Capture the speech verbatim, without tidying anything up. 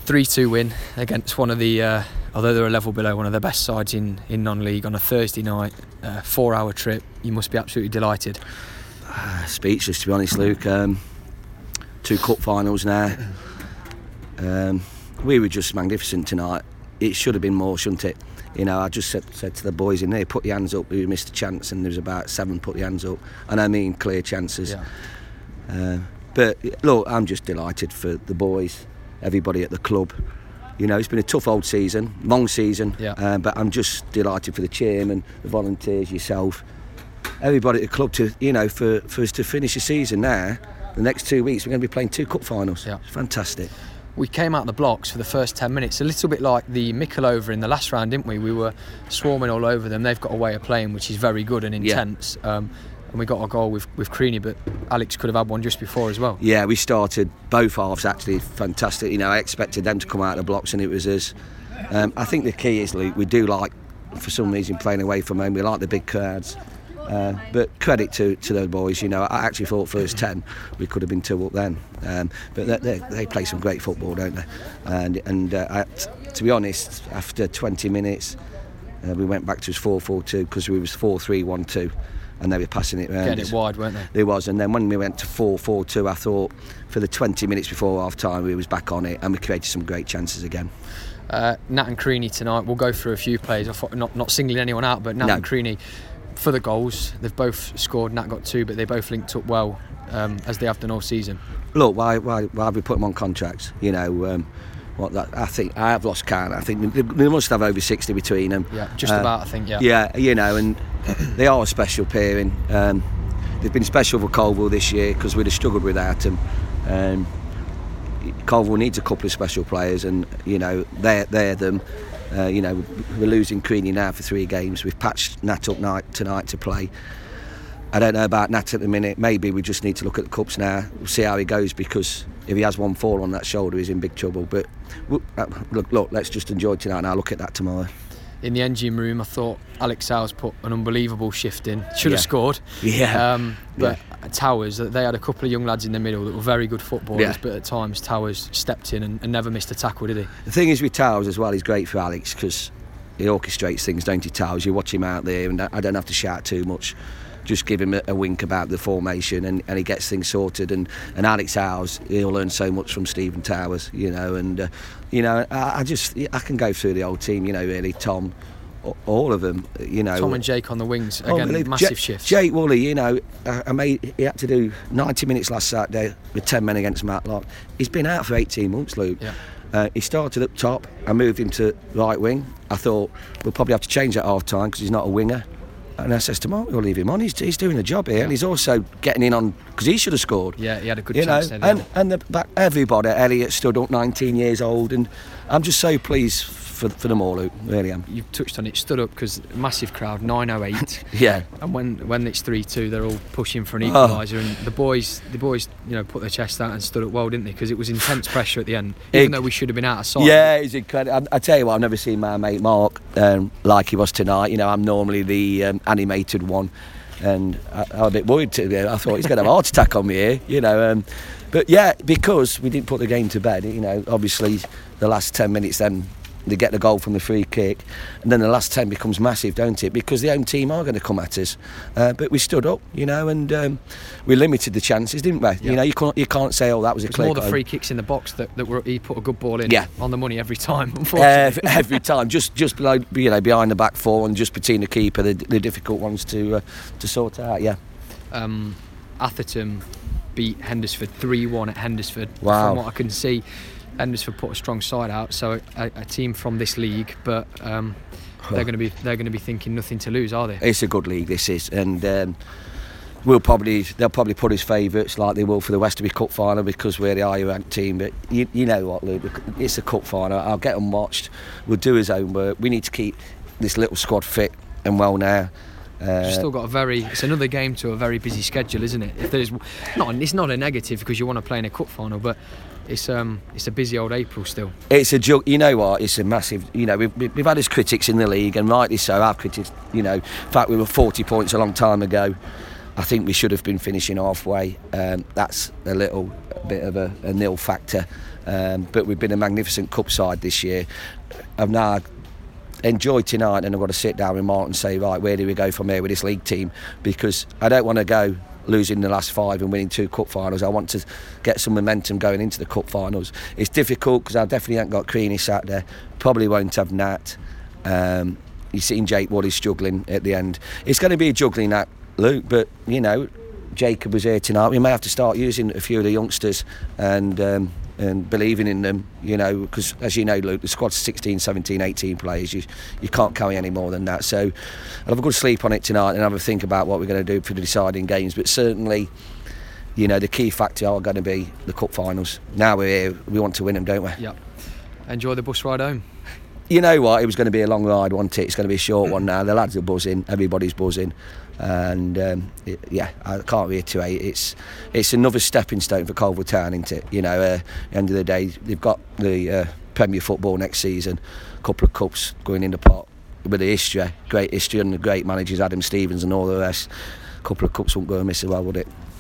three two win against one of the, uh, although they're a level below, one of the best sides in, in non-league on a Thursday night, uh, four hour trip. You must be absolutely delighted. Uh, speechless, to be honest, Luke. Um, two cup finals now. Um, we were just magnificent tonight. It should have been more, shouldn't it? You know, I just said, said to the boys in there, put your hands up, who missed a chance, and there was about seven put your hands up, and I mean clear chances. Yeah. Uh, but look, I'm just delighted for the boys, everybody at the club. You know, it's been a tough old season, long season, yeah. uh, but I'm just delighted for the chairman, the volunteers, yourself, everybody at the club to, you know, for, for us to finish the season now. The next two weeks we're going to be playing two cup finals. Yeah. It's fantastic. We came out the blocks for the first ten minutes, a little bit like the Mickle over in the last round, didn't we? We were swarming all over them. They've got a way of playing which is very good and intense. Yeah. Um, and we got a goal with, with Creaney, but Alex could have had one just before as well. Yeah, we started both halves actually fantastic. You know, I expected them to come out of the blocks and it was us. Um, I think the key is, Luke, we do like, for some reason, playing away from home. We like the big crowds. Uh, but credit to, to those boys, you know, I actually thought first ten we could have been two up then, um, but they, they, they play some great football, don't they? And, and uh, I, to be honest, after twenty minutes uh, we went back to four four two because we was four three one two and they were passing it around. Getting it wide, weren't they? They was, and then when we went to four four two, I thought for the twenty minutes before half time we was back on it and we created some great chances again. Uh, Nat and Creaney tonight, we'll go through a few plays. I thought, not, not singling anyone out, but Nat no. and Creaney, for the goals, they've both scored. Nat got two, but they both linked up well, um, as they have done all season. Look, why, why, why have we put them on contracts? You know, um, what that? I think I have lost count. I think they, they must have over sixty between them. Yeah, just uh, about. I think. Yeah. Yeah, you know, and they are a special pairing. Um, they've been special for Coalville this year because we'd have struggled without them. Um, Coalville needs a couple of special players, and you know, they're they're them. Uh, you know, we're losing Creaney now for three games. We've patched Nat up night tonight to play. I don't know about Nat at the minute. Maybe we just need to look at the cups now. We'll see how he goes, because if he has one fall on that shoulder, he's in big trouble. But we'll, uh, look, look, let's just enjoy tonight and I'll look at that tomorrow. In the engine room, I thought Alex Sowers put an unbelievable shift in. Should yeah. have scored. Yeah. Um, but yeah. Towers, they had a couple of young lads in the middle that were very good footballers, yeah. but at times Towers stepped in and, and never missed a tackle, did he? The thing is with Towers as well, he's great for Alex because he orchestrates things, don't he, Towers? You watch him out there and I don't have to shout too much. Just give him a, a wink about the formation and, and he gets things sorted. And, and Alex Howes, he'll learn so much from Stephen Towers, you know. And, uh, you know, I, I just, I can go through the old team, you know, really. Tom, all of them, you know. Tom and Jake on the wings, again, oh, massive J- shifts. Jake Woolley, you know, I, I made, he had to do ninety minutes last Saturday with ten men against Matlock. He's been out for eighteen months, Luke. Yeah. Uh, he started up top, I moved him to right wing. I thought we'll probably have to change that half time because he's not a winger. And I says to Mark, we'll leave him on. He's, he's doing a job here, yeah. And he's also getting in on because he should have scored. Yeah, he had a good you chance. Know? There, and and the, back, everybody, Elliot stood up, nineteen years old, and I'm just so pleased for for them all, Luke. Really am. You've touched on it. Stood up because massive crowd, nine oh eight. Yeah. And when when it's three two, they're all pushing for an equaliser, oh. and the boys the boys you know put their chest out and stood up well, didn't they? Because it was intense pressure at the end, even it, though we should have been out of sight. Yeah, it's incredible. I, I tell you what, I've never seen my mate Mark um, like he was tonight. You know, I'm normally the um, animated one, and I, I was a bit worried today. I thought he's going to have a heart attack on me here, you know. Um, but yeah, because we didn't put the game to bed. You know, obviously the last ten minutes then. They get the goal from the free kick, and then the last ten becomes massive, don't it? Because the home team are going to come at us, uh, but we stood up, you know, and um, we limited the chances, didn't we? Yeah. You know, you can't you can't say, oh, that was a it's clear more the goal. Free kicks in the box that, that were he put a good ball in yeah. on the money every time. Unfortunately, uh, every time, just just below, you know, behind the back four and just between the keeper, the, the difficult ones to uh, to sort out. Yeah. Um, Atherton beat Hendersford three one at Hendersford. Wow. From what I can see. Hendersford put a strong side out, so a, a team from this league, but um, they're going to be they're going to be thinking nothing to lose, are they? It's a good league, this is, and um, we'll probably they'll probably put his favourites like they will for the Westerby Cup final because we're the higher ranked team. But you, you know what, Luke? It's a cup final. I'll get them watched. We'll do his own work. We need to keep this little squad fit and well now. Uh, You've still got a very. It's another game to a very busy schedule, isn't it? If there's not, it's not a negative because you want to play in a cup final, but. It's um it's a busy old April still. It's a joke, you know what? It's a massive. You know we've we've had his critics in the league, and rightly so. Our critics, you know, in fact we were forty points a long time ago. I think we should have been finishing halfway. Um, that's a little bit of a, a nil factor. um, but we've been a magnificent cup side this year. I've now enjoyed tonight, and I've got to sit down with Mark and say, right, where do we go from here with this league team? Because I don't want to go losing the last five and winning two cup finals. I want to get some momentum going into the cup finals. It's difficult because I definitely haven't got Creaney sat there, probably won't have Nat. Um, you've seen Jake Wood is struggling at the end. It's going to be a juggling act, Luke, but you know, Jacob was here tonight. We may have to start using a few of the youngsters and um, and believing in them, you know, because as you know, Luke, the squad's sixteen, seventeen, eighteen players. You you can't carry any more than that. So I'll have a good sleep on it tonight and have a think about what we're going to do for the deciding games. But certainly, you know, the key factor are going to be the cup finals. Now we're here, we want to win them, don't we? Yep. Enjoy the bus ride home. You know what? It was going to be a long ride, wasn't it? It's going to be a short one now. The lads are buzzing. Everybody's buzzing. And um, it, yeah, I can't reiterate. It's it's another stepping stone for Coalville Town, isn't it? You know, uh, at the end of the day, they've got the uh, Premier Football next season, a couple of cups going in the pot with the history, great history, and the great managers, Adam Stevens and all the rest. A couple of cups won't go amiss as well, would it?